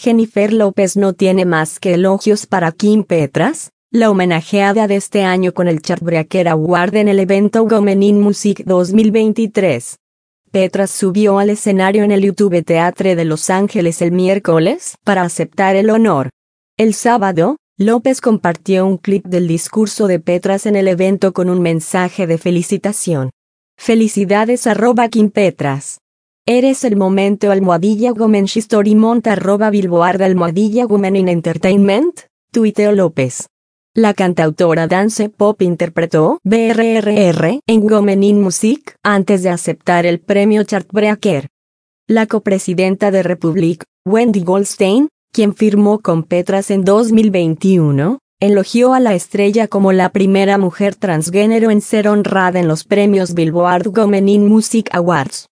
Jennifer López no tiene más que elogios para Kim Petras, la homenajeada de este año con el Chartbreaker Award en el evento Women in Music 2023. Petras subió al escenario en el YouTube Theatre de Los Ángeles el miércoles para aceptar el honor. El sábado, López compartió un clip del discurso de Petras en el evento con un mensaje de felicitación. Felicidades @Kim Petras. Eres el momento _Women History Month @Billboard _Women in Entertainment, tuiteó López. La cantautora dance pop interpretó BRRR en Women in Music antes de aceptar el premio Chartbreaker. La copresidenta de Republic, Wendy Goldstein, quien firmó con Petras en 2021, elogió a la estrella como la primera mujer transgénero en ser honrada en los premios Billboard Women in Music Awards.